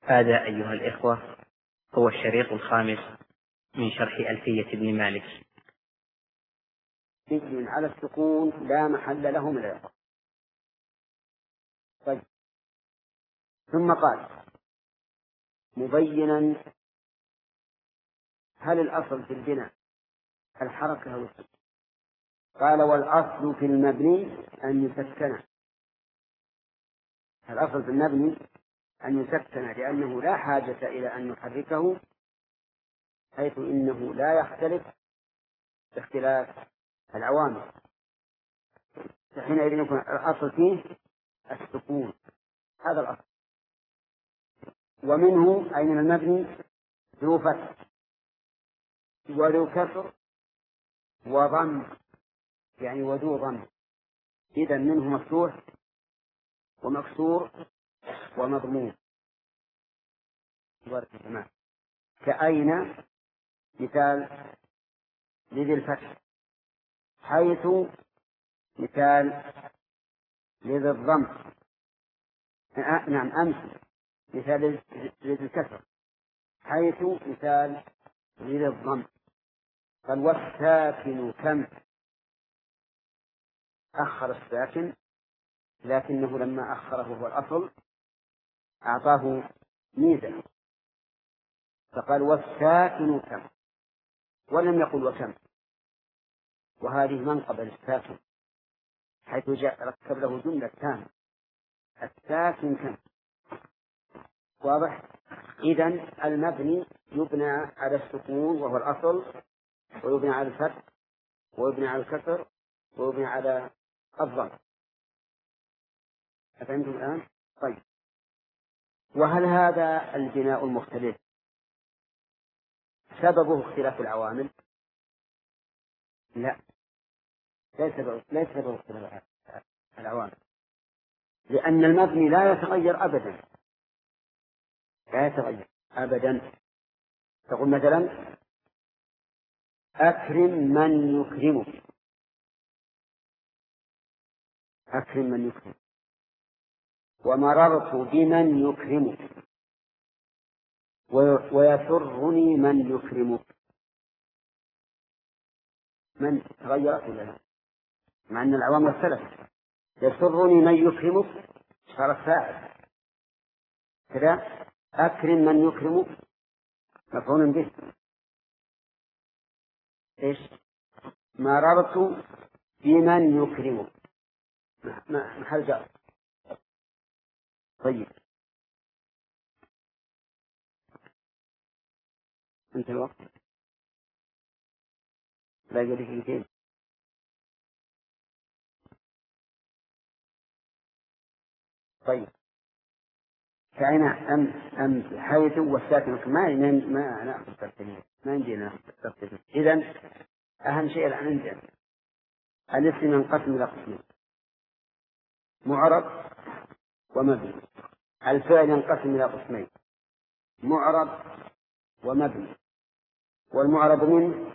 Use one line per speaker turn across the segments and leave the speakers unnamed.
هذا أيها الإخوة هو الشريط الخامس من شرح ألفية ابن مالك.
ذكر على السكون لا محل له من الإعراب. طيب، ثم قال مبينا هل الأصل في البناء الحركة أو السكون؟ قال والأصل في المبني أن يسكن. الأصل في المبني أن يسكن لأنه لا حاجة إلى أن نحركه، حيث إنه لا يختلف باختلاف العوامل، حينئذ يكون الأصل فيه السكون. هذا الأصل. ومنه أي من المبني ذو فتح وذو كسر وضم، يعني وذو ضم. إذا منه مفتوح ومكسور ومضموم. كأين مثال لذي الفتح، حيث مثال لذي الضم، نعم أمس مثال لذي الكسر، حيث مثال لذي الضم. قال والساكن كم، أخر الساكن لكنه لما أخره هو الأصل أعطاه ميزة، فقال والساكن كم ولم يقل وكم، وهذه منقبة للساكن حيث جاء ركب له جملة تامة. الساكن كم واضح. إذن المبني يبنى على السكون وهو الأصل، ويبنى على الفتح، ويبنى على الكسر، ويبنى على الضم. أفهمتم الآن؟ طيب، وهل هذا البناء المختلف سببه اختلاف العوامل؟ لا، ليس سببه اختلاف العوامل، لأن المبني لا يتغير أبدا، لا يتغير أبدا. تقول مثلا أكرم من يكرمك، أكرم من يكرم، ومررت بمن يكرمك، ويسرني من يكرمك. من تغيرت ولا لا؟ مع أن العوامل اختلفت. يسرني من يكرمك صار فاعل كذا، أكرم من يكرمك مفعول به. إيش؟ مررت بمن يكرمك محل جار. طيب، أنت الوقت لا يقول لك كيف. طيب، كأين أمس حيث والساكن ما نأخذ ترتيب، ما يمدينا نأخذ ترتيب. إذن أهم شيء الآن عندنا الاسم ينقسم إلى قسمين: معرب ومبني. الفعل ينقسم إلى قسمين: معرب ومبني. والمعرب منه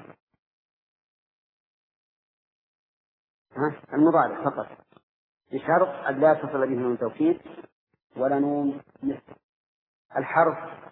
المضارع فقط، بشرط أن لا تصل به نون توكيد ولا نون مثل. الحرف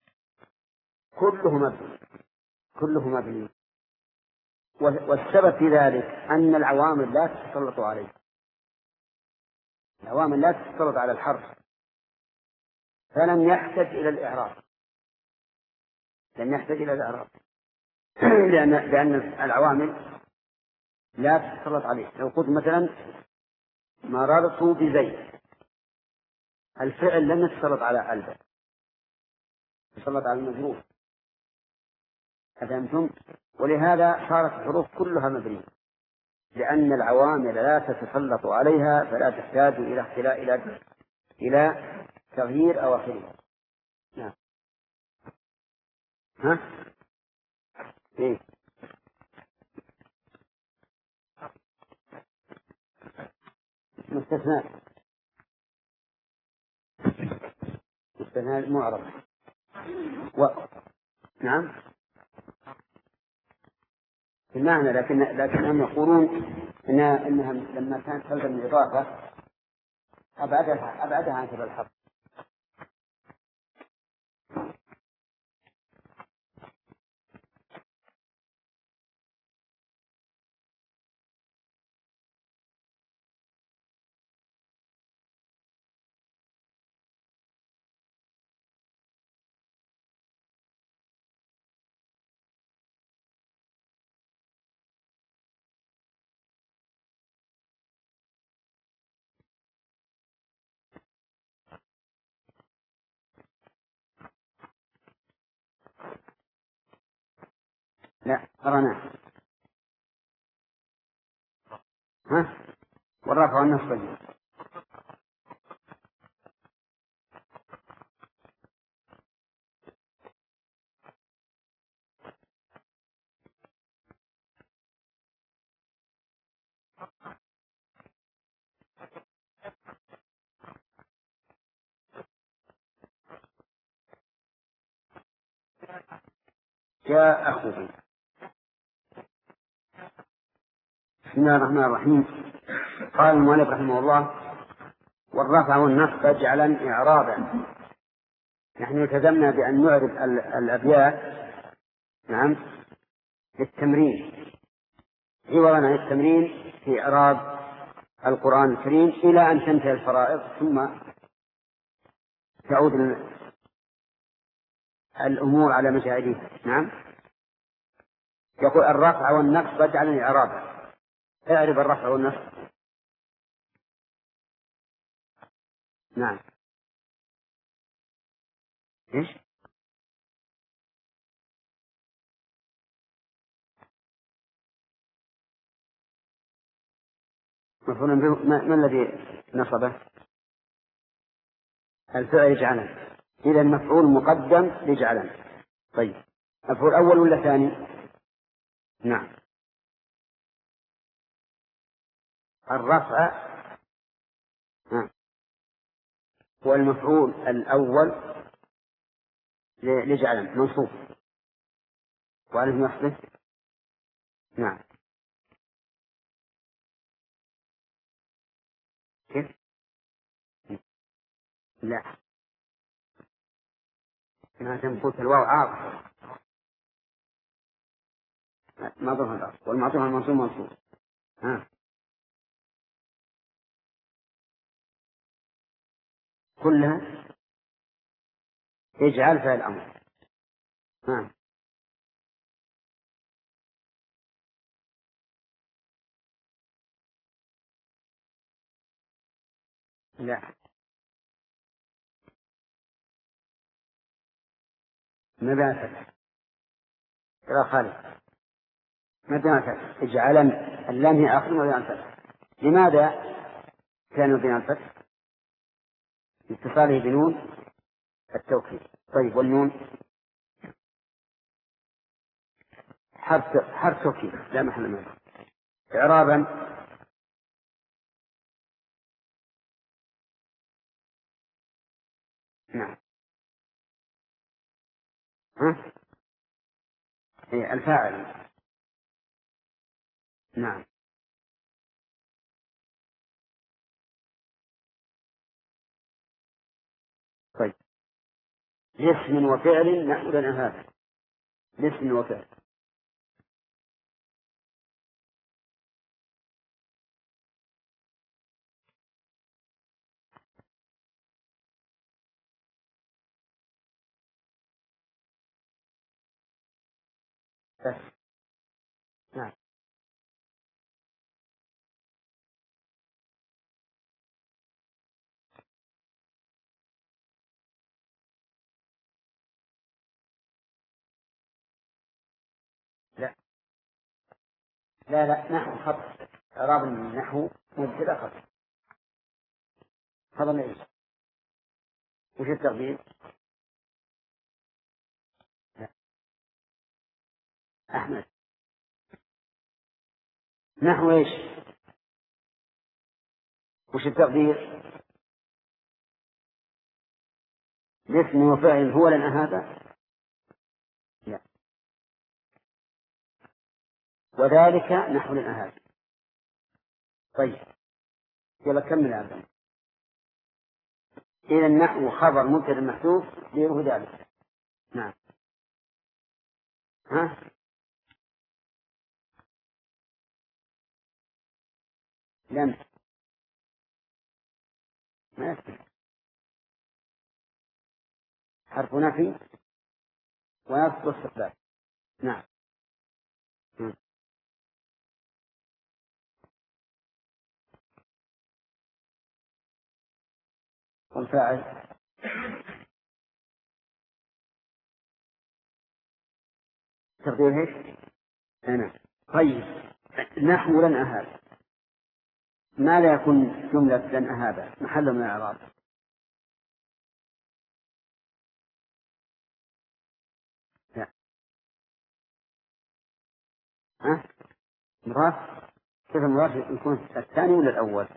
كله مبني، كله مبني. والسبب في ذلك أن العوامل لا تتسلط عليه، العوامل لا تتسلط على الحرف، فلم يحتج إلى الإعراب، لم يحتج إلى الإعراب لأن العوامل لا تتسلط عليه. لو قلت مثلا مررت بزيد، الفعل لم يتسلط على الباء، تسلط على المجرور. أفهمتم؟ ولهذا صارت الحروف كلها مبنية، لأن العوامل لا تتسلط عليها، فلا تحتاج إلى تغيير أواخرها. نعم. ها؟ إيه؟ مستثنى معرض نعم في المعنى، لكنهم يقولون إنها لما كانت تلزم الإضافة أبعدها عن سبب الحرف. لا قرناه. ها والرفع والنصب جاء أخوه. بسم الله الرحمن الرحيم. قال المؤلف رحمه الله: والرفع والنصب اجعلا إعرابا. نحن التزمنا بأن نعرف الأبيات نعم للتمرين عوضا عن التمرين في إعراب القرآن الكريم إلى أن تنتهي الفرائض، ثم تعود الأمور على مشاهدها. نعم. يقول: الرفع والنصب اجعلا إعرابا. اعرف الرفع والنصب. نعم. ايش؟ مفعول به. ما الذي نصبه؟ الفعل اجعلا. إذا المفعول مقدم لاجعلا. طيب، المفعول أول ولا ثاني؟ نعم. الرفع هو المفعول الأول لاجعلا منصوب وعليه نصبه. نعم. كيف؟ لا، ما تنفوت الواو عاطفة، ما ظهر الأصل، والمعطوف المنصوب منصوب. كلها اجعل فعل الأمر. لا، ما بين فتح يا خالد، ما بين فتح. اجعلا اللام هي آخر ما بين فتح. لماذا كان بين الفتح؟ اتصاله بنون التوكيد. طيب، والنون حرف توكيد لا محل منه. إعرابا: نعم. هي الفاعل. نعم. طيب، لاسم وفعل نحو هذا. لاسم وفعل. بس. نعم. لا لا لا، نحو خط. إعراب النحو مبتدأ خط. هذا ليش؟ وش التغيير؟ لا. أحمد، نحو ايش؟ وش التقدير؟ الاسم وفاعل هو لنا هذا؟ لا. وذلك نحو لنا هذا. طيب، يلا كمل هذا. إذا النحو خبر مبتدأ محذوف غيره ذلك. نعم. ها؟ لم. ما يصح. حرف نفي ونصب واستقبال. نعم. والفاعل تقدير ايش؟ أنا. طيب نحو لن أهاب، ما لا يكون جملة لن أهاب محل من الإعراب؟ لا. ها؟ مضاف؟ كيف المضاف يكون الثاني ولا الأول؟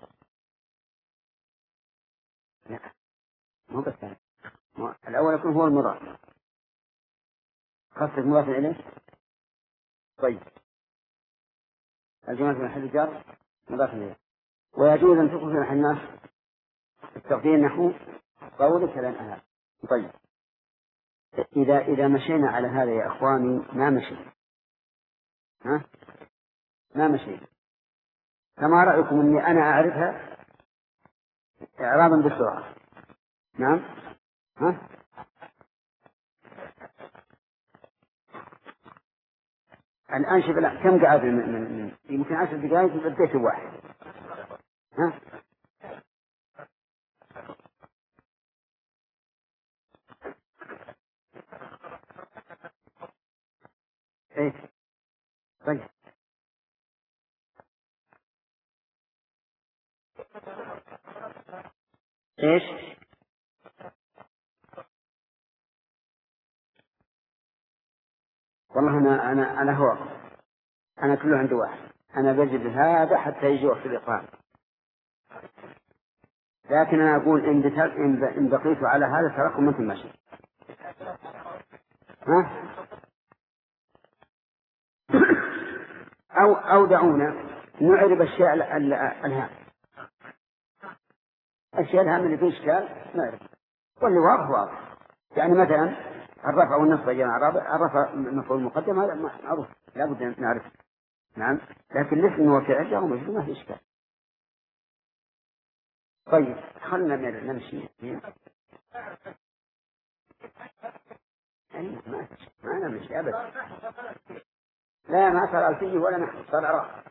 لا، مو بالثاني، الأول يكون هو المضاف. خاصة مضاف إليه. طيب الجملة في محل جر مضاف إليه، ويجوز أن تكون في محل نصب التقدير نحو قولك لن أهاب. طيب إذا مشينا على هذا يا أخواني ما مشينا، ها؟ ما مشينا. فما رأيكم أني أنا أعرفها إعرابا بسرعة؟ نعم. ها؟ الآن شوف كم قعد يمكن 10 دقائق بديت واحد. ها؟ إيه. طيب إيش؟ والله أنا هو أنا كله عندي واحد، أنا بجد هذا حتى يجي وقت الإقامة، لكن أنا أقول إن بقيت على هذا تراكم مثل ما شئت. ها؟ أو دعونا نعرب الشيء الهام، الشيء الهام اللي فيه إشكال نعرف، واللي واضح واضح. يعني مثلا الرفع والنصب يا جماعة، الرفع مفعول المقدم هذا معروف لا بد أن نعرف. نعم. لكن الاسم وفعل له مجرور ما في إشكال. طيب خلنا نمشي. ما نمشي أبدا. لا ما صار ألفيه ولا نحن صار عراق.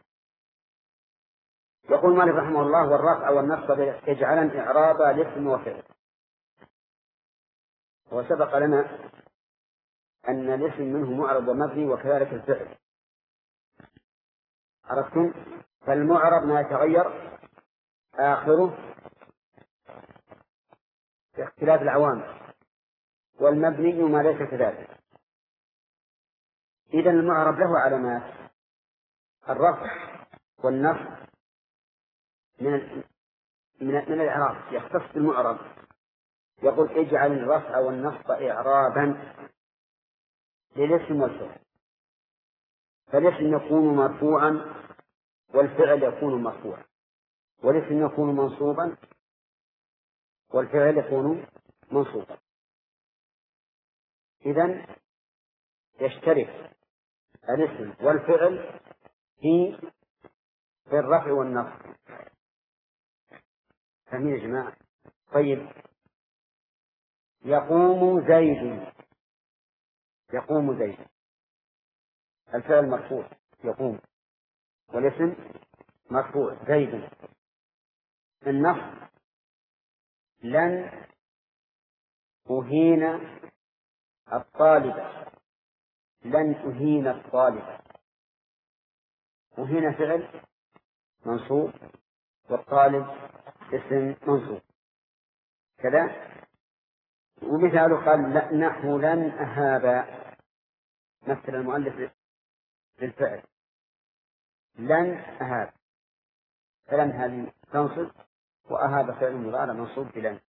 يقول مالك رحمه الله والرفع والنصب يجعلن إعرابا لاسم وفعل. وسبق لنا أن الاسم منه معرب ومبني وكذلك الفعل، عرفتم؟ فالمعرب ما يتغير آخره في اختلاف العوامل، والمبني ما ليس كذلك. إذن المعرب له علامات، الرفع والنصب من الإعراب يختص بالمعرب، يقول اجعل الرفع والنصب إعرابا للاسم والفعل، فالاسم يكون مرفوعا والفعل يكون مرفوعا، والاسم يكون منصوبا والفعل يكون منصوبا. إذن يشترك الاسم والفعل في الرفع والنصب. فهمين يا جماعة؟ طيب يقوم زيد، يقوم زيد الفعل مرفوع يقوم، والاسم مرفوع زيد. النصب لن أهين الطالب، لن أهين الطالب. أهين فعل منصوب والطالب اسم منصوب كذا. ومثاله قال نحو لن أهاب، مثل المؤلف بالفعل لن أهاب، فلن هذه تنصب وأهاب فعل مضارع منصوب بلن.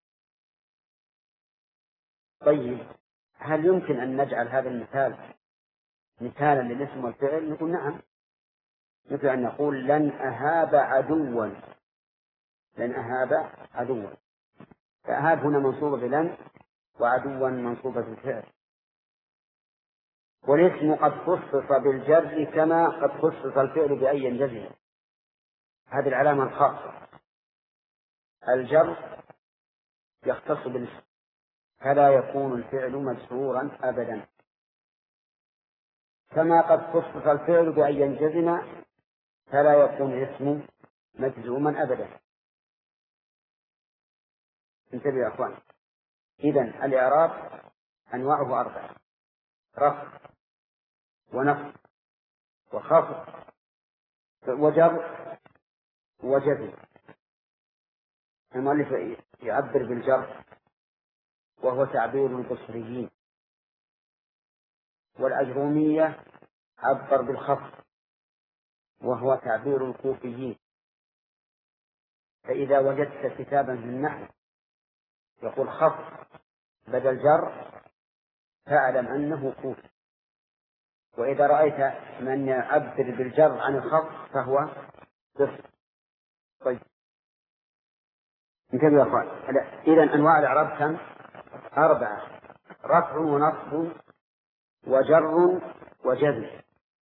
طيب هل يمكن أن نجعل هذا المثال مثالا للاسم والفعل؟ نقول نعم، مثل أن نقول لن أهاب عدوا، لن أهاب عدوا، فأهاب هنا منصوبة بلن وعدوا منصوبة بالفعل. والاسم قد خصص بالجر كما قد خصص الفعل بأي جزم، هذه العلامة الخاصة. الجر يختص بالاسم فلا يكون الفعل مجرورا أبدا، كما قد خصص الفعل بأي جزم فلا يكون الاسم مجزوما أبدا. انتبهوا يا أخوان. إذن الإعراب أنواعه 4: رفع ونصب وخفض وجر وجزم. المؤلف يعبر بالجر وهو تعبير البصريين، والأجرومية عبر بالخفض وهو تعبير الكوفيين. فإذا وجدت كتابا في النحو يقول خفض بدل جر فاعلم أنه كوفي، وإذا رأيت من يعبر بالجر عن الخفض فهو بصري. طيب انتبهوا يا أخوان، إذن أنواع الإعراب كم؟ 4: رفع ونصب وجر وجزم.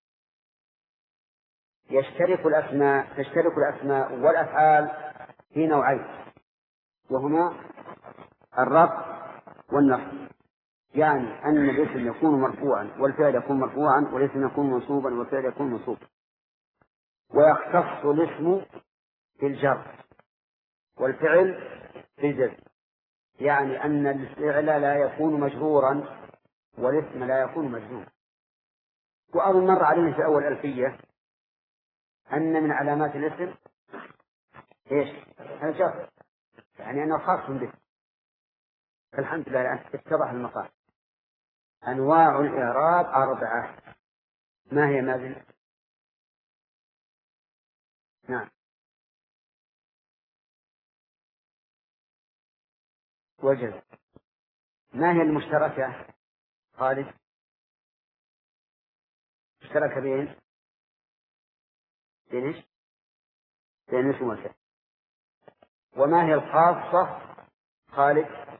تشترك الأسماء والأفعال في نوعين، وهما الرفع والنصب، يعني أن الاسم يكون مرفوعا والفعل يكون مرفوعا، والاسم يكون منصوبا والفعل يكون منصوبا. ويختص الاسم بالجر والفعل بالجزم، يعني أن الفعل لا يكون مجرورا والاسم لا يكون مجزوما. وأظن مر علينا في أول ألفية أن من علامات الاسم إيش؟ الجر، يعني أنه خاص به. الحمد لله الآن اتضح المقام. أنواع الإعراب 4. ما هي ماذن؟ نعم. وجزم. ما هي المشتركة خالد؟ مشتركة بين إيش؟ بين اسم والفعل. وما هي الخاصة خالد؟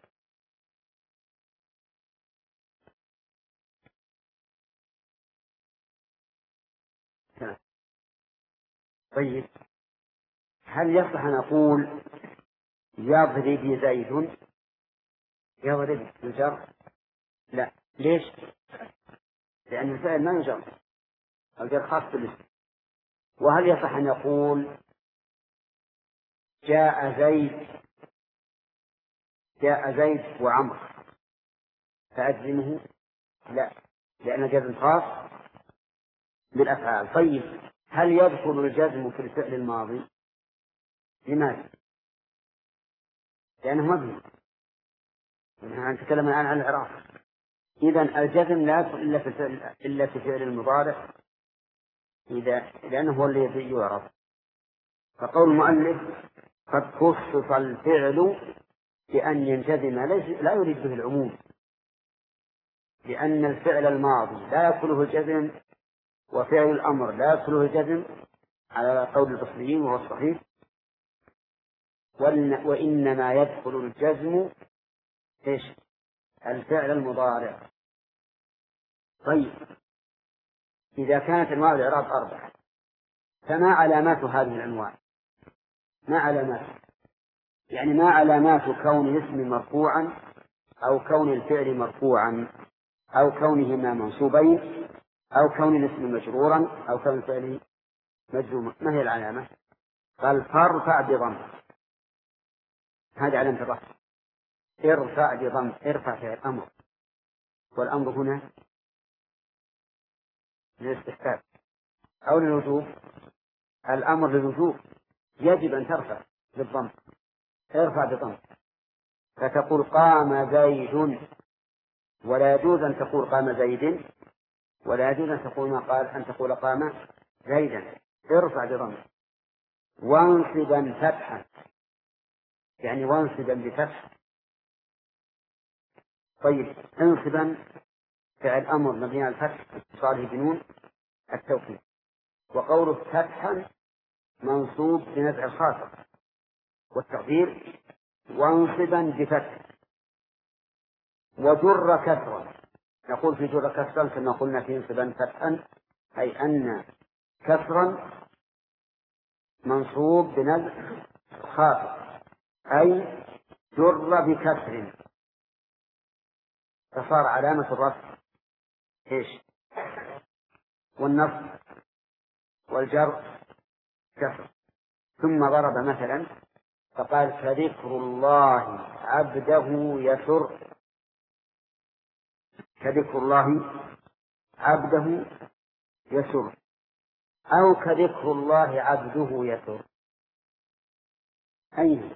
نعم. طيب هل يصح أن أقول يضرب زيد؟ يضرب بالجر؟ لا. ليش؟ لأن الفعل ما يجر، الجر خاص بالاسم. وهل يصح أن يقول جاء زيد وعمر فأجزمه؟ لا، لأن الجزم خاص بالأفعال. طيب هل يدخل الجزم في الفعل الماضي؟ لماذا؟ لأنه مبني، نحن نتكلم الآن عن الإعراب. إذن الجزم لا يدخل إلا في فعل المضارع لأنه هو الذي يعرف. فقول المؤلف قد خصص الفعل بأن ينجزم لا يريد به العموم، لأن الفعل الماضي لا يدخله الجزم وفعل الأمر لا يدخله الجزم على قول البصريين وهو الصحيح، وإنما يدخل الجزم إيش؟ الفعل المضارع. طيب إذا كانت أنواع الإعراب 4 فما علامات هذه الأنواع؟ ما علامات؟ يعني ما علامات كون الاسم مرفوعا أو كون الفعل مرفوعا أو كونهما منصوبين أو كون الاسم مجرورا أو كون الفعل مجزوما؟ ما هي العلامة؟ قال فارفع بضم، هذه علامة الرفع. ارفع بضم، ارفع فعل أمر، والأمر هنا للاستحباب أو للوجوب؟ الأمر للوجوب، يجب أن ترفع بالضم، ارفع بضم. فتقول قام زيد، ولا يجوز أن تقول قام زيد، ولا يجوز أن تقول قام زيدا، ارفع بضم. وانصبا فتحا، يعني وانصبا بفتح. طيب انصبا فعل أمر مبني على الفتح اتصاله بنون التوكيد، وقوله فتحا منصوب بنزع الخاطر، والتقدير وانصبا بفتح. وجر كسرا، نقول في جر كسرا كما قلنا في انصبا فتحا، أي أن كسرا منصوب بنزع خاطر، أي جر بكسر فصار علامة الرفع إيش؟ والنصب والجر كسر. ثم ضرب مثلا فقال فذكر الله عبده يسر، فذكر الله عبده يسر. أو كذكر الله عبده يسر. أين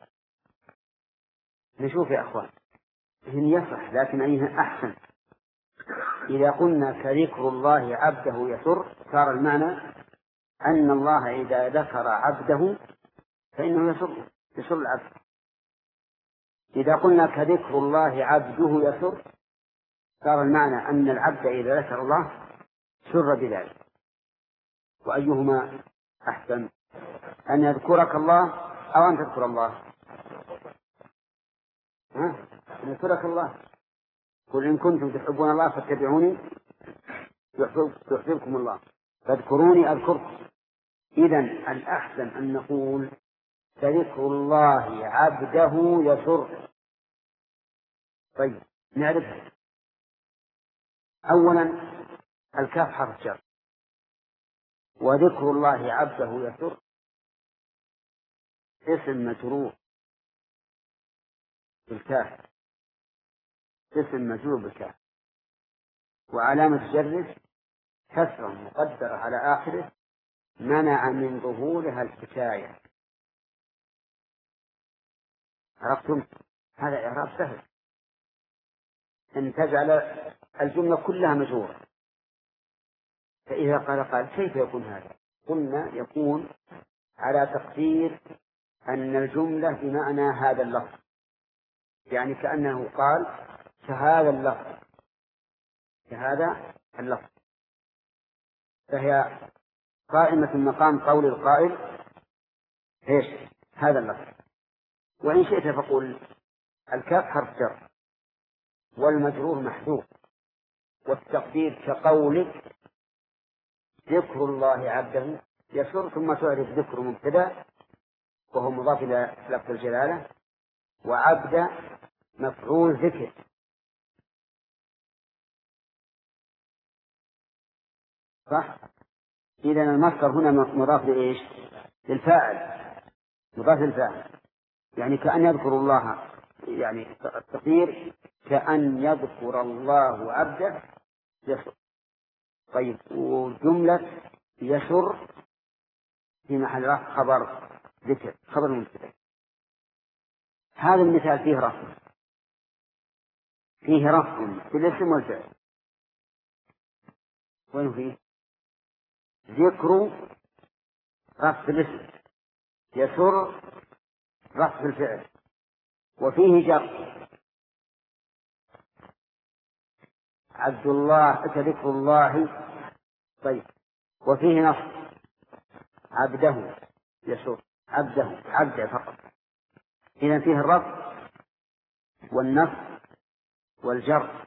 نشوف يا أخوان؟ هن يصح، لكن أيها أحسن؟ إذا قلنا كذكر الله عبده يسر صار المعنى أن الله إذا ذكر عبده فإنه يسر العبد. إذا قلنا كذكر الله عبده يسر صار المعنى أن العبد إذا ذكر الله سر بذلك. وأيهما أحسن، أن يذكرك الله أو أن تذكر الله؟ أن يذكرك الله. قل إن كنتم تحبون الله فاتبعوني يحببكم الله، فاذكروني أذكركم. إذن الأحسن أن نقول فذكر الله عبده يسر. طيب نعرفها. أولا الكاف حرف جر، وذكر الله عبده يسر اسم مجرور بالكاف، اسم مجرور بالكاف، وعلامة جره كسرة مقدرة على آخره منع من ظهورها الحكاية. عرفتم؟ هذا إعراب سهل، أن تجعل الجملة كلها مجرورة. فإذا قال كيف يكون هذا؟ قلنا يكون على تقدير أن الجملة بمعنى هذا اللفظ، يعني كأنه قال كهذا اللفظ، كهذا اللفظ، فهي قائمة مقام قول القائل إيش هذا اللفظ. وإن شئت فقل الكاف حرف جر والمجرور محذوف، والتقدير كقولك ذكر الله عبده يسر، ثم تعرف ذكر مبتدأ وهو مضاف إلى لفظ الجلالة، وعبد مفعول ذكر. صح؟ إذن المصدر هنا مضاف لإيش؟ للفاعل، مضاف للفاعل، يعني كأن يذكر الله، يعني التقدير كأن يذكر الله عبده يسر. طيب وجملة يسر في محل رفع خبر ذكر، خبر مبتدأ. هذا المثال فيه رفع، فيه رفع في الاسم والفعل. وين فيه؟ ذكر رفع في الاسم، يسر رفع في الفعل، وفيه جر عبد الله كذكر الله. طيب وفيه نصب عبده يسر، عبده فقط. إذن فيه الرفع والنصب والجر.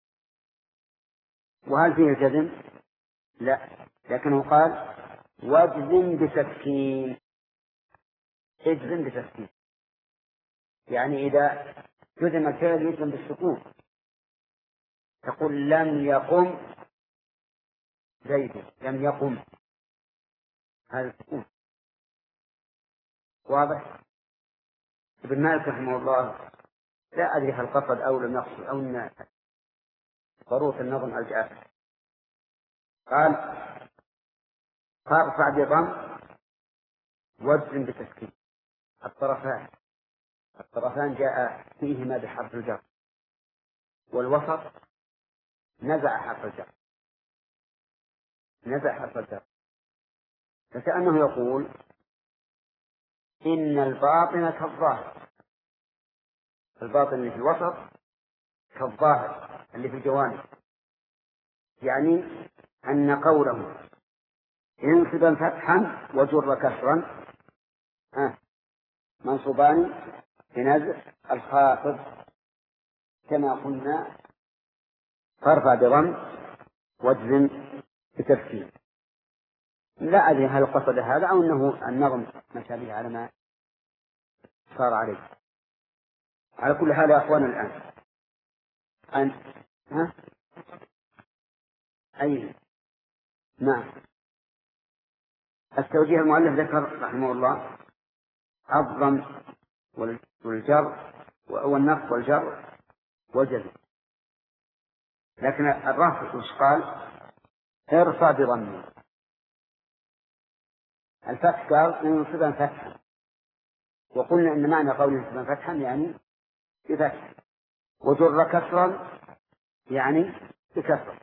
وهل فيه الجزم؟ لا، لكنه قال واجزم بتسكين، اجزم بتسكين، يعني إذا جزم الفعل يجزم بالسكون، تقول لم يقم زيد، لم يقم، هذا السكون واضح. ابن مالك رحمه الله لا أدري هل قصد أو لم يقصد أو أن ضرورة النظم ألجأته، قال فارفع بضم واجزم بتسكين. الطرفان جاء فيهما بحرف الجر، والوسط نزع حرف الجر، فكأنه يقول إن الباطن كالظاهر، الباطن اللي في الوسط كالظاهر اللي في الجوانب، يعني أن قوله انصبا فتحا وجر كسرا منصوبان بنزع الخافض كما قلنا فارفع بضم واجزم بتسكين. لا أدري هل قصد هذا أو أنه النظم مشابه على ما صار عليه. على كل حال يا أخوان الآن أي نعم، التوجيه المؤلف ذكر رحمه الله الضم والجر والنصب والجر والجزم، لكن الرافع وش قال؟ ارفع بضمه، الفتح قال منصبا فتحا، وقلنا إن معنى قول منصبا فتحا يعني بفتح، وجر كسرا يعني بكسر،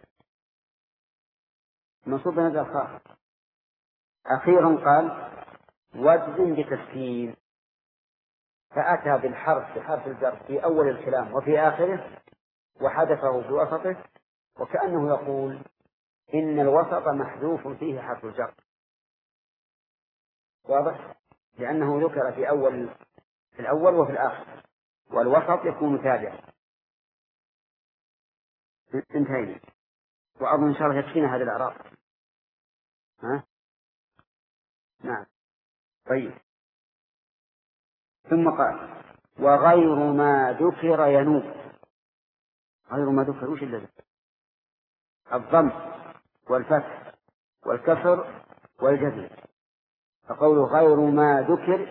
منصوب بنزل خاص. أخيرا قال وجزم بتسكين، فأتى بالحرف بحرف الجر في أول الكلام وفي آخره وحذفه في وسطه، وكأنه يقول إن الوسط محذوف فيه حرف الجر. واضح؟ لأنه ذكر في الأول وفي الآخر، والوسط يكون تابعا. انتهينا، وأظن إن شاء الله يكفينا هذا الإعراب. ها؟ نعم. طيب، ثم قال وغير ما ذكر ينوب. غير ما ذكر وش الذي؟ الضم والفتح والكسر والجزم. فقوله غير ما ذكر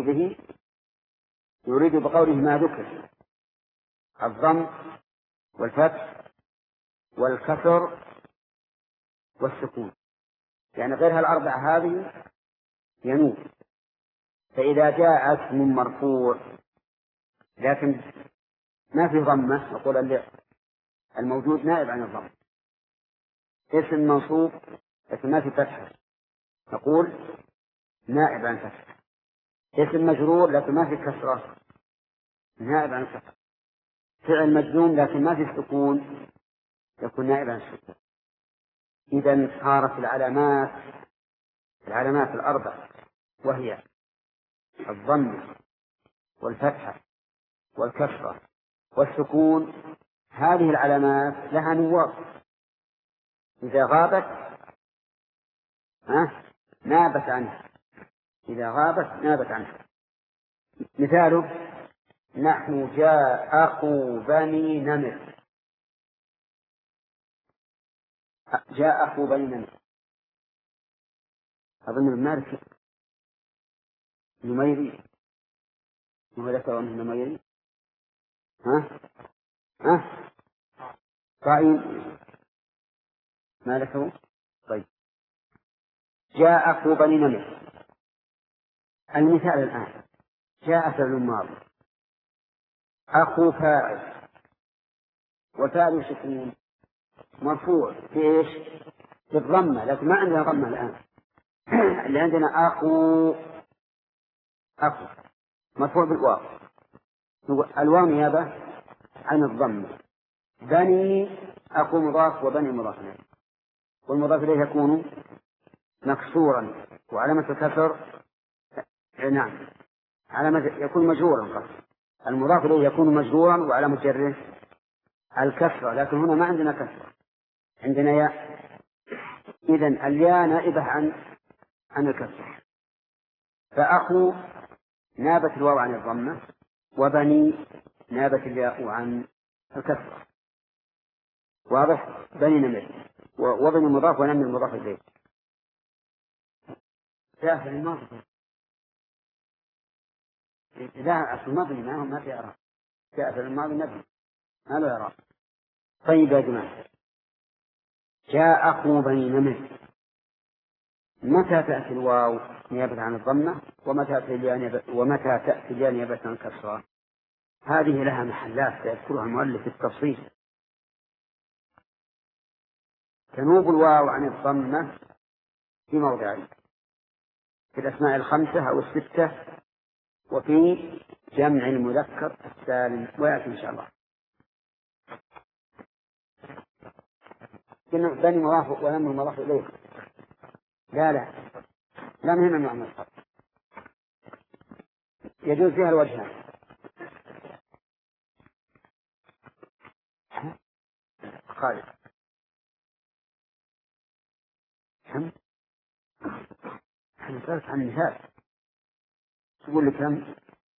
يريد بقوله ما ذكر الضم والفتح والكسر والسكون، يعني غير هالأربعة هذه ينوب. فإذا جاء اسم مرفوع لكن ما في ضمة نقول الموجود نائب عن الضم، اسم منصوب لكن ما في فتحة نقول نائب عن فتحة، اسم مجرور لكن ما في كسرة نائب عن فتحة، فعل مجزوم لكن ما في سكون يكون نائب عن السكون. إذا صارت العلامات الأربع وهي الضم والفتحة والكسرة والسكون، هذه العلامات لها نواب، إذا غابت نابت عنها، إذا غابت نابت عنها. مثاله نحن جاء أخو بني نمر. جاء أخو بني نمر أظن المالك نميري وملك وأنه نميري. طيب مالكه. طيب جاء أخو بني نمر. المثال الآن جاء فعل ماضي، أخو فاعل، وفاعل سكون مرفوع في إيش؟ بالضمة، لكن ما عندنا ضمة الآن. اللي عندنا أخو مرفوع بالواو، الواو نيابة عن الضمة. بني أخو مضاف وبني مضاف إليه، والمضاف إليه يكون مكسورا وعلامة الكسر نعم يكون مجرورا قصد. المضاف إليه يكون مجرورا وعلامة جره الكسرة، لكن هنا ما عندنا كسرة، عندنا ياء. إذن الياء نائبة عن الكسرة، فأخو نابت الواو عن الضمة، وبني نابت الياء عن الكسرة. واضح؟ بني نمر وبني مضاف ونمر المضاف إليه. جاء في الماضي لا أصل الماضي ما في إعراب، جاء في الماضي نبي ما له إعراب. طيب يا جماعة، جاء أخو بني نمر، متى تأتي الواو نيابة عن الضمة ومتى تأتي الياء نيابة عن الكسرة؟ هذه لها محلات سيذكرها المؤلف بالتفصيل. تنوب الواو عن الضمة في موضعين، في الأسماء الخمسة أو الستة، وفي جمع المذكر السالم، ويأتي إن شاء الله. بني موافق ولم المضاف إليه لا مهم المعنى الخط، يجوز فيها الوجهان. خالد نسألك عن مثال تقول لي كم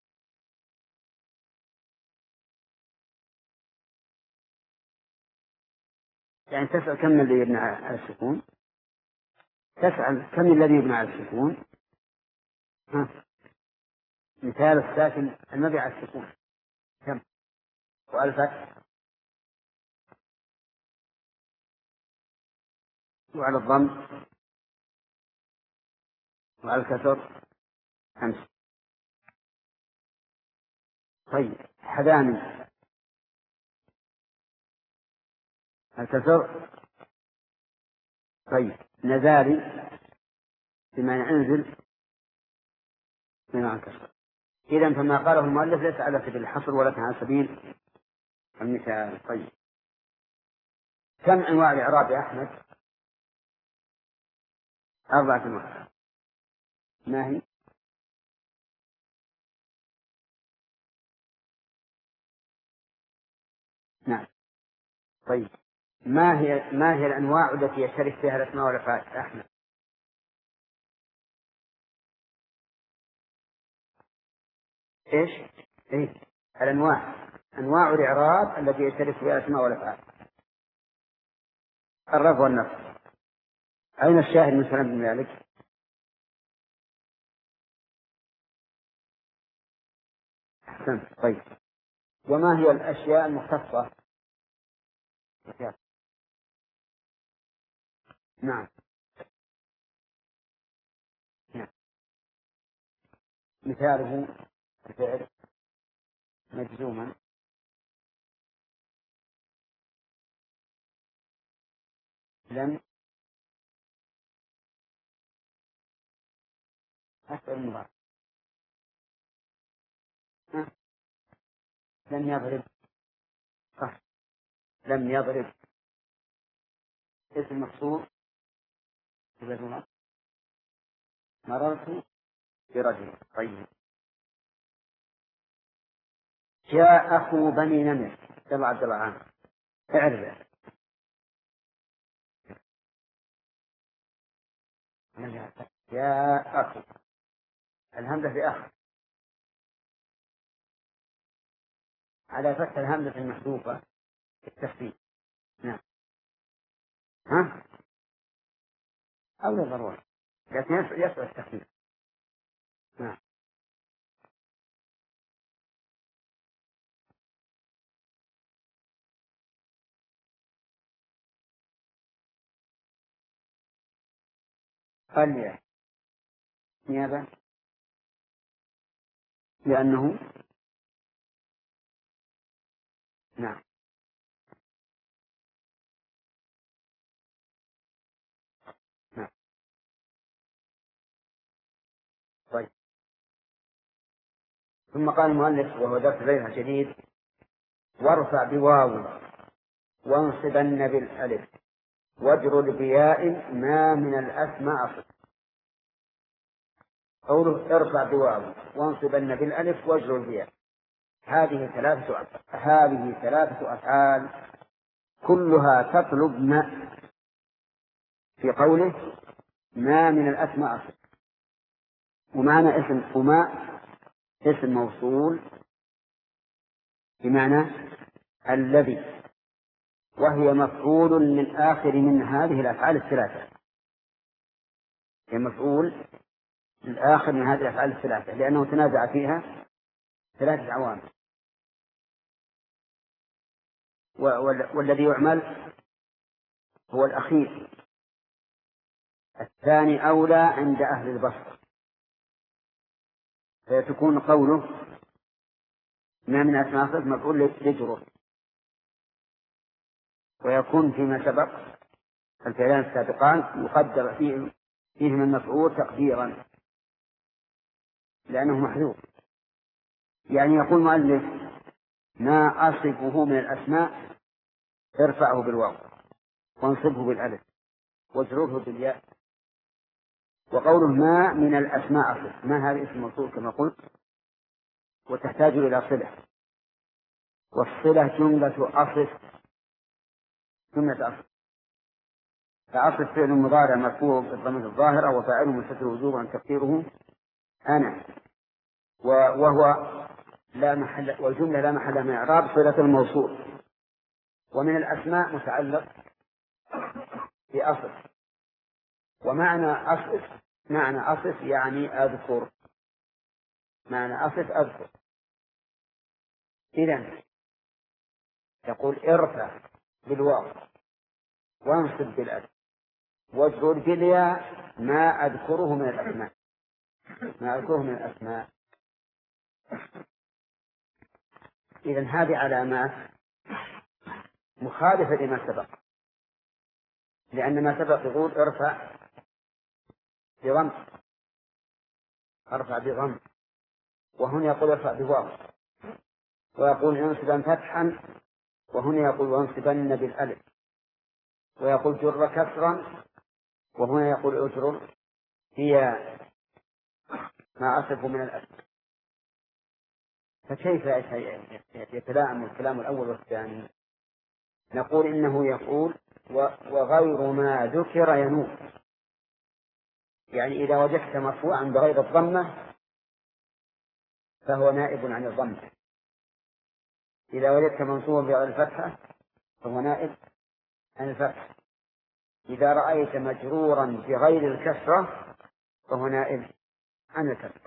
يعني تسأل كم الذي يبنى على السكون، تسأل كم الذي يبنى على السكون. مثال الساكن المبني على السكون كم، والفتح وعلى الضم وعلى الكسر 5. طيب حذامي الكسر. طيب نزالي بما ينزل بما الكسر. إذن فما قاله المؤلف ليس على سبيل الحصر ولكن على سبيل المثال. طيب كم أنواع الإعراب يا أحمد؟ 4 أنواع. ما هي؟ نعم. طيب ما هي الأنواع التي يشترك فيها الأسماء والأفعال أحمد؟ إيش؟ إيه؟ أنواع الإعراب التي يشترك فيها الأسماء والأفعال. الرفع والنصب. أين الشاهد من كلام ابن مالك؟ أحسنت. طيب وما هي الأشياء المختصة؟ نعم. نعم. مثاله الفعل مجزوما لم أسأل المضارع. لم يضرب. صح. لم يضرب اسم مقصور مررت برجل. طيب جاء أخو بني نمر تبع عبد الله عام اعرف. جاء أخو الهمزة في أخ على فتح الهمزة المحذوفة التخفيف. نعم. ها أو لا ضرورة لكن يسوى التخفيف. نعم. قال نيابة لأنه نعم. نعم. طيب ثم قال المؤلف وهو درس بينها شديد وارفع بواو وانصبن بالألف واجرر بياء ما من الأسماء أصل. قوله ارفع بواو وانصبن بالألف واجرر بياء هذه 3 أفعال كلها تطلب ما في قوله ما من الأسماء أصل. ومعنى اسم موصول بمعنى الذي وهي مفعول من آخر من هذه الأفعال الثلاثة. هي مفعول من آخر من هذه الأفعال الثلاثة لأنه تنازع فيها 3 عوامل. والذي يعمل هو الأخير. الثاني أولى عند أهل البصر فيكون قوله ما من أسماء صفة مفعول لجره ويكون فيما سبق الفعلان السابقان يقدر فيهما المفعول تقديرا لأنه محذوف. يعني يقول المؤلف ما أصفه من الأسماء ارفعه بالواو وانصبه بالألف واجرره بالياء. وقوله ما من الأسماء أصف ما هذا اسم موصول كما قلت وتحتاج إلى صلة والصلة جملة أصف فأصف فعل مضارع مرفوع بالضمير الظاهرة وفاعله مستتر وجوبا تقديره أنا وهو لا محل والجملة لا محل من إعراب صلة الموصول. ومن الأسماء متعلق بأصف ومعنى أصف يعني أذكر. معنى أصف أذكر. إذن يقول ارفع بالواو وانصب بالألف واجرر بالياء ما أذكره من الأسماء. ما أذكره من الأسماء. إذن هذه علامات مخالفة لما سبق، لأن ما سبق يقول ارفع بضم، وهنا يقول ارفع بواو، ويقول انصبا فتحا، وهنا يقول وانصبن بالألف، ويقول جر كسرا، وهنا يقول اجرر. هي ما أصف من الأسماء. فكيف يتلائم الكلام الأول والثاني؟ نقول إنه يقول وغير ما ذكر ينوب، يعني إذا وجدت مرفوعا بغير الضمة فهو نائب عن الضمة، إذا وجدت منصوبا بغير الفتحة فهو نائب عن الفتح، إذا رأيت مجرورا بغير الكسرة فهو نائب عن الكسرة.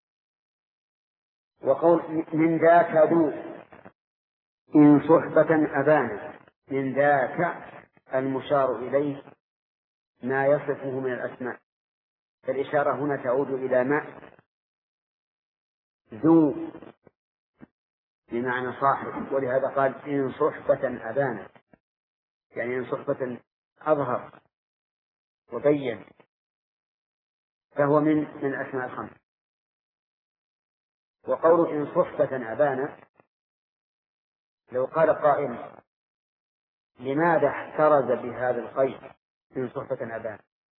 وقول من ذاك ذو إن صحبة أبانا، من ذاك المشار إليه ما يصفه من الأسماء، فالإشارة هنا تعود إلى ما ذو بمعنى صاحب، ولهذا قال إن صحبة أبانا، يعني إن صحبة أظهر وبين، فهو من الأسماء الخمس. وقول إن صحبة أبانا، لو قال قائل لماذا احترز بهذا القيد من صحبة أبانا،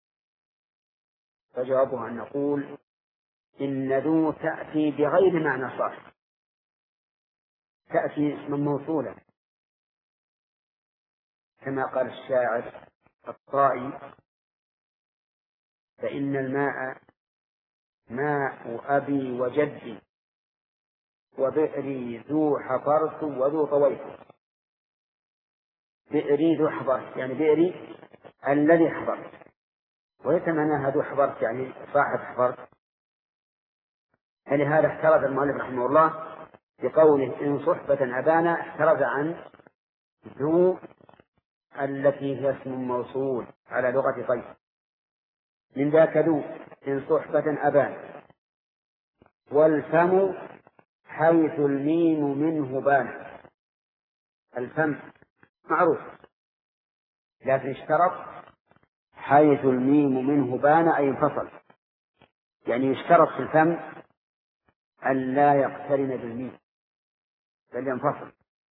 فجوابه أن نقول إن ذو تأتي بغير معنى صاحب، تأتي اسما موصولا، كما قال الشاعر الطائي فإن الماء ماء أبي وجدي وبئري ذو حفرت وذو طويت. بئري ذو حفرت يعني بئري الذي حفرت، ويتمنى ذو حفرت يعني صاحب حفرت. فلهذا احترز المؤلف رحمه الله بقوله إن صحبة أبانا، احترز عن ذو التي هي اسم موصول على لغة طيب. من ذاك ذو إن صحبة أبانا، والفم حيث الميم منه بان. الفم معروف، لكن اشترط حيث الميم منه بان أي انفصل، يعني يشترط في الفم أن لا يقترن بالميم بل ينفصل.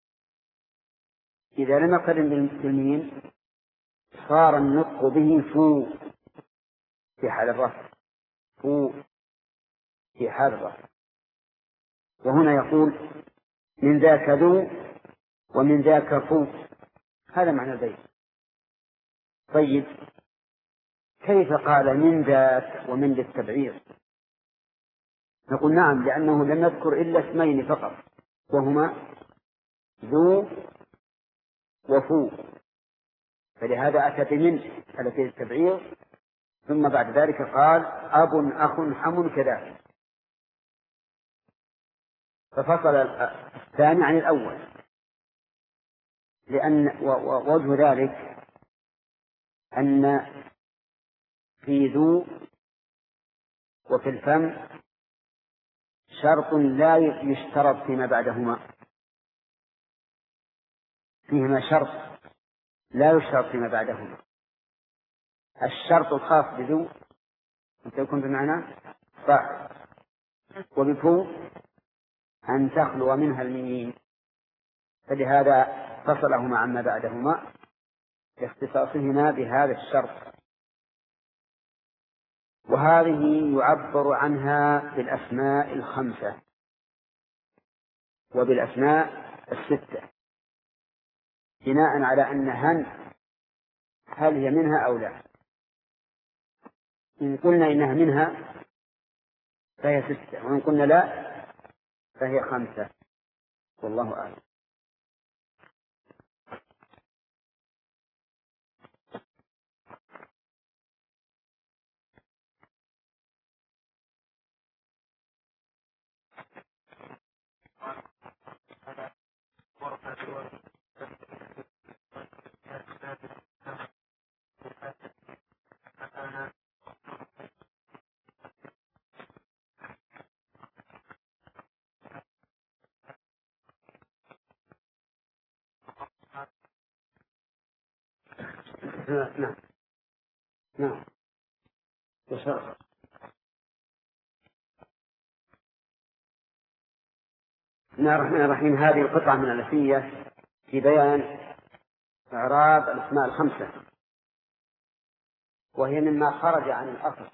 إذا لم يقترن بالميم صار النطق به فو في حال الرفع، فو في حال الرفع. وهنا يقول من ذاك ذو ومن ذاك فو، هذا معنى البيت. طيب كيف قال من ذاك ومن للتبعير؟ نقول نعم، لأنه لم يذكر إلا اسمين فقط، وهما ذو وفو، فلهذا أتى بمن التي للتبعير، ثم بعد ذلك قال أب أخ حم كذلك، ففصل الثاني عن الأول. لأن ووجه ذلك أن في ذو وفي الفم شرط لا يشترط فيما بعدهما، فيهما شرط لا يشترط فيما بعدهما. الشرط الخاص بذو أن يكون بمعنى صاحب، وبفو أن تخلو منها الميم، فلهذا فصلهما عما بعدهما لاختصاصهما بهذا الشرط. وهذه يعبر عنها بالأسماء الخمسة وبالأسماء الستة، بناء على أن هل هي منها أو لا. إن قلنا إنها منها فهي ستة، وإن قلنا لا فهي خمسة، والله أعلم. نعم نعم. بسم الله الرحمن الرحيم. هذه القطعة من الألفية في بيان إعراب الأسماء الخمسة، وهي مما خرج عن الأصل،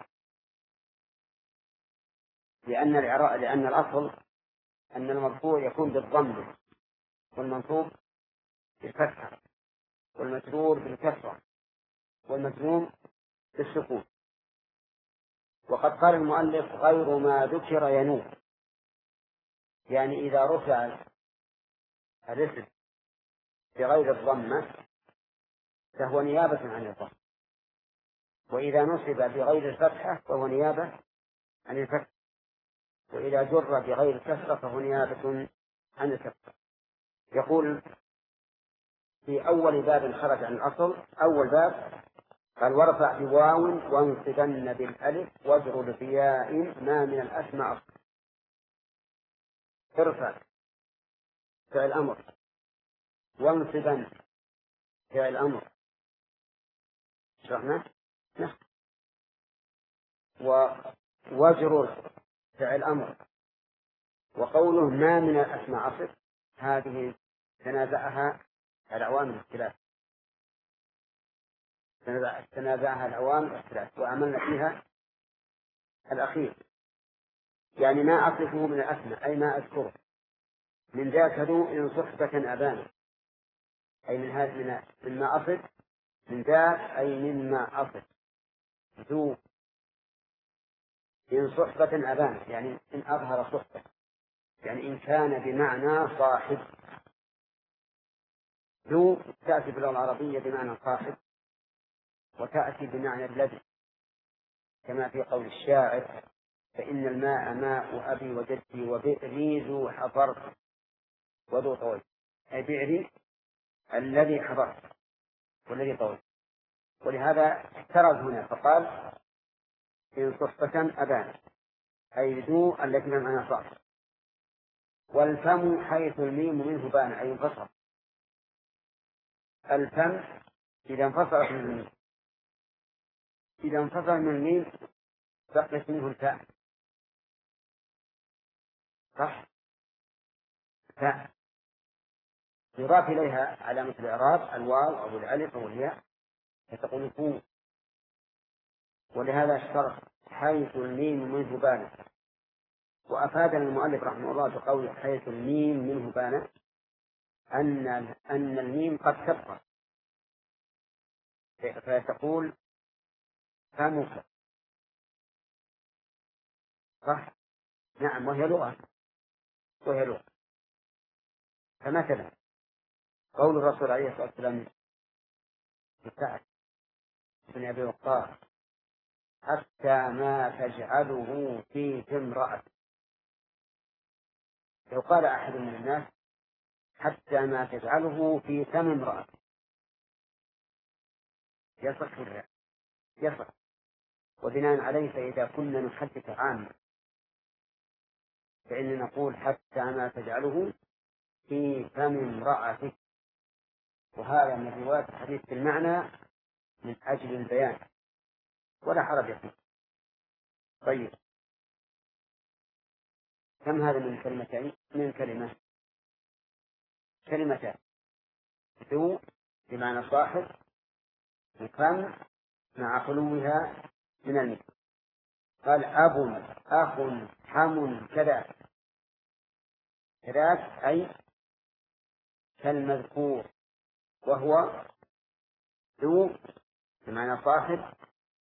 لأن الأصل أن المرفوع يكون بالضم، والمنصوب بالفتحة، والمجرور بالكسرة، والمجزوم بالسكون. وقد قال المؤلف غير ما ذكر ينوب، يعني إذا رفع الاسم بغير الضمة فهو نيابة عن الضم، وإذا نصب بغير الفتحة فهو نيابة عن الفتح، وإذا جر بغير الكسرة فهو نيابة عن الكسرة. يقول في أول باب خرج عن الأصل، أول باب قال ورفع بواو وانصبن بالألف واجرر بياء ما من الأسماء أصل. ارفع فعل أمر، وانصبن فعل أمر، شرحنا، واجرر فعل أمر. وقوله ما من الأسماء أصل هذه تنازعها العوامل الثلاث، تنازعها العوامل الثلاث وعملنا فيها الأخير، يعني ما أصفه من الأسماء أي ما أذكره من ذاك ذو إن صحبة أبانا، أي من هذا مما أصف من ذاك أي مما أصف ذو إن صحبة أبانا، يعني إن أظهر صحبة، يعني إن كان بمعنى صاحب. ذو تأتي في اللغة العربية بمعنى صاحب، وتأتي بمعنى الذي، كما في قول الشاعر فإن الماء ماء أبي وجدي وبئري ذو حضرت وذو طويل، أي بئري الذي حضرت والذي طويل. ولهذا احترز هنا فقال إن صحبة أبان، أي ذو التي بمعنى صاحب. والفم حيث الميم منه بان، أي انفصل. الفم إذا انفصلت من الميم، إذا انفصل من الميم بقيت منه الفاء، صح؟ فاء يضاف إليها علامة الإعراب الواو أو الألف أو الياء فتقول فو. ولهذا اشترط حيث الميم منه بان. وأفاد المؤلف رحمه الله بقول حيث الميم منه بان أن الميم قد تبقى، فتقول فمك، صح؟ نعم، وهي لغة. فمثلا قول الرسول عليه الصلاة والسلام لسعد بن أبي وقاص حتى ما تجعله في امرأتك، لو قال أحد من الناس حتى ما تجعله في فم امرأتك يصح ولا يصح؟ وبناء عليه فإذا كنا نحدث عامة فإننا نقول حتى ما تجعله في فم امرأتك، وهذا من رواية الحديث بالمعنى من أجل البيان ولا حرج فيه. طيب، كم هذا من كلمتين؟ من كلمتان، ذو بمعنى صاحب، وفم مع خلوها من المثل. قال أب أخ حم كذاك أي كالمذكور، وهو ذو بمعنى صاحب،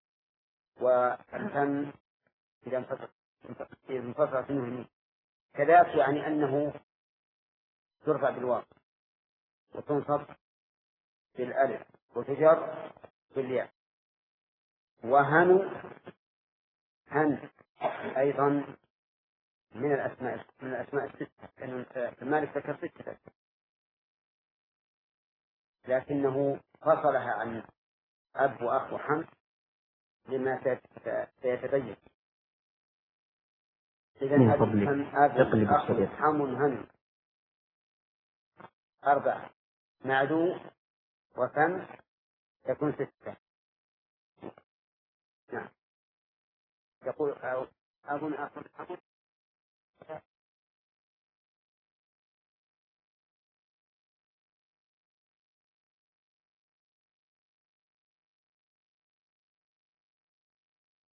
والفم إذا انفصلت منه المثل. كذاك يعني أنه ترفع بالواو وتنصب بالألف وتجر بالياء. وهن أيضا من الأسماء الستة، لأن المالك ذكر ستة لكنه فصلها عن أب وأخ وحم لما سيتبين. إذن أب أخ حم هن أربعة، معدو وفم تكون 6. نعم. يقول أظن